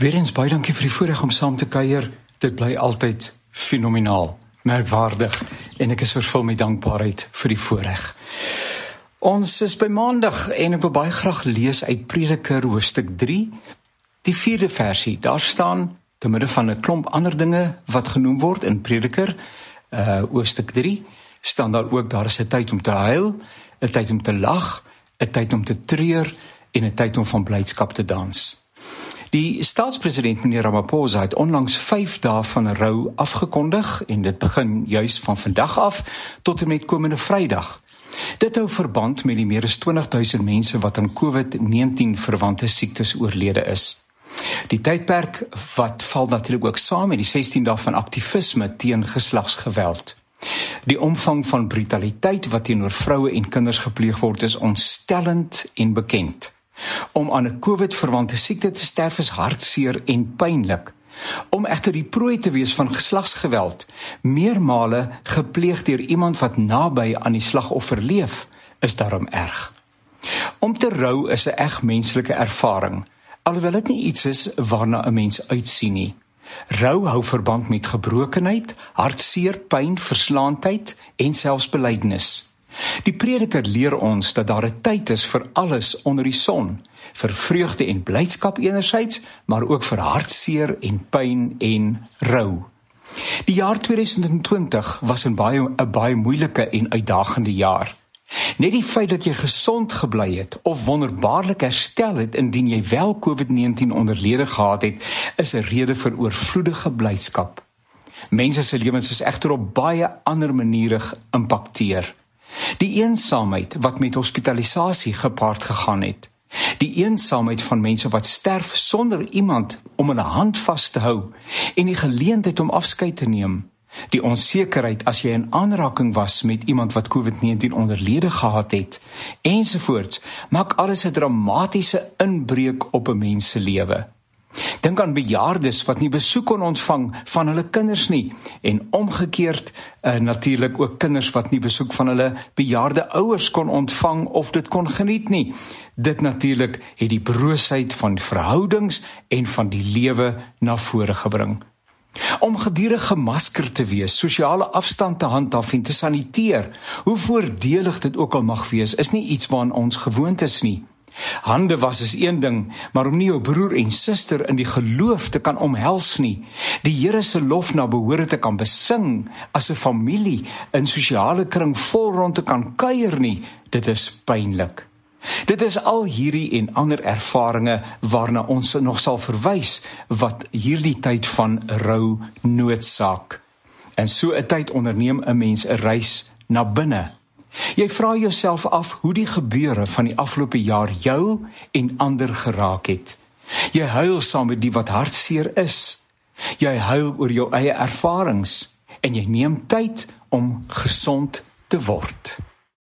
Weereens baie dankie vir die voorreg om saam te kuier. Dit bly altyd fenomenaal, merkwaardig en ek is vervul met dankbaarheid vir die voorreg. Ons is by Maandag en ek wil baie graag lees uit Prediker hoofstuk 3, die 4de versie. Daar staan, te midde van 'n klomp ander dinge wat genoem word in Prediker, hoofstuk 3, staan daar ook, daar is 'n tyd om te huil, 'n tyd om te lag, 'n tyd om te treur en 'n tyd om van blydskap te dans. Die staatspresident meneer Ramaphosa het onlangs 5 dae van rou afgekondig en dit begin juis van vandag af tot en met komende Vrydag. Dit hou verband met die meer as 20.000 mense wat aan COVID-19 verwante siektes oorlede is. Die tydperk wat val natuurlik ook saam met die 16 dae van aktivisme teen geslagsgeweld. Die omvang van brutaliteit wat teenoor vroue en kinders gepleeg word is ontstellend en bekend. Om aan 'n COVID-verwante siekte te sterf is hartseer en pynlik. Om egter die prooi te wees van geslagsgeweld, meermale gepleeg deur iemand wat naby aan die slagoffer leef, is daarom erg. Om te rou is 'n eg menslike ervaring, alhoewel dit nie iets is waarna 'n mens uitsien nie. Rou hou verband met gebrokenheid, hartseer, pyn, verslaandheid en selfs belydenis. Die Prediker leer ons dat daar 'n tyd is vir alles onder die son, vir vreugde en blydskap enerzijds, maar ook vir hartseer en pyn en rou. Die jaar 2020 was 'n baie moeilike en uitdagende jaar. Net die feit dat jy gesond gebly het of wonderbaarlik herstel het indien jy wel COVID-19 onderlede gehad het, is 'n rede vir oorvloedige blydskap. Mense se lewens is egter op baie ander maniere geïmpakteer. Die eensaamheid wat met hospitalisasie gepaard gegaan het. Die eensaamheid van mense wat sterf sonder iemand om hulle hand vas te hou en die geleentheid om afskeid te neem. Die onsekerheid as jy in aanraking was met iemand wat COVID-19 onderlede gehad het, ensovoorts, maak alles 'n dramatiese inbreuk op 'n mens se lewe. Dink aan bejaardes wat nie besoek kon ontvang van hulle kinders nie, en omgekeerd natuurlik ook kinders wat nie besoek van hulle bejaarde ouers kon ontvang of dit kon geniet nie. Dit natuurlik het die broosheid van verhoudings en van die lewe na vore gebring. Om gedurig gemaskerd te wees, sosiale afstand te handhaaf en te saniteer, hoe voordelig dit ook al mag wees, is nie iets waaraan ons gewoond is nie. Hande was is een ding, maar om nie jou broer en suster in die geloof te kan omhels nie, die Here se lof na behore te kan besing, as 'n familie in sosiale kring vol rond te kan kuier nie, dit is pynlik. Dit is al hierdie en ander ervarings waarna ons nog sal verwys, wat hierdie tyd van rou noodsaak. En so 'n tyd onderneem 'n mens 'n reis na binne. Jy vra jouself af hoe die gebeure van die afgelope jaar jou en ander geraak het. Jy huil saam met die wat hartseer is. Jy huil oor jou eie ervarings en jy neem tyd om gesond te word.